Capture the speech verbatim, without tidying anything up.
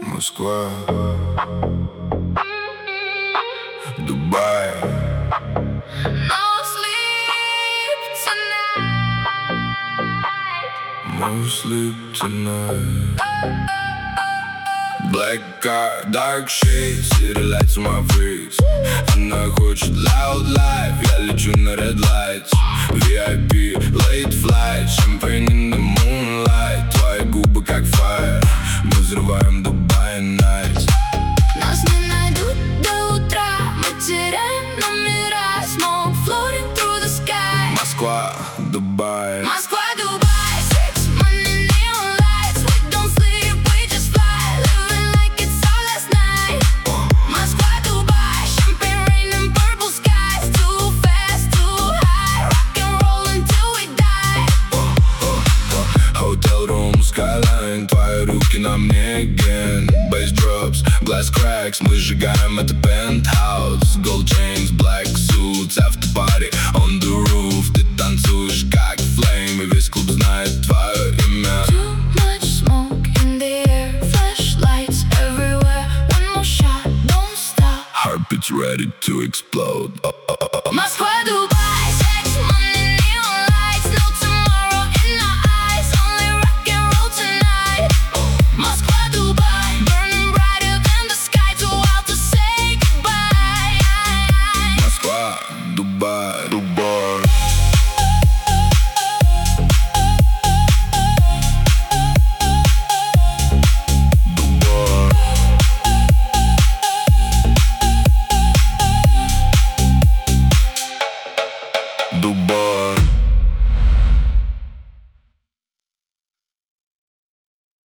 Москва, Дубай. No sleep tonight. No sleep tonight. Black car, dark shades, city lights on my face. Она хочет loud life, я лечу на red lights. ви ай пи, late flight, champagne in the moonlight. Твои губы как fire, мы взрываем Dubai nights. Нас не найдут до утра, мы теряем номера. Smoke floating through the sky. Москва, Дубай. Москва, Дубай, sex, money, neon lights. We don't sleep, we just fly, living like it's our last night. Москва, Дубай, champagne rain and purple skies. Too fast, too high, rock and roll until we die. Hotel room, skyline, твои руки на мне again. Bass drops, glass cracks, мы сжигаем это penthouse. Gold chains, black suits, after party on the roof. Ты танцуешь как flame, и весь клуб знает твое имя. Too much smoke in the air, flashlights everywhere. One more shot, don't stop. Heartbeats ready to explode.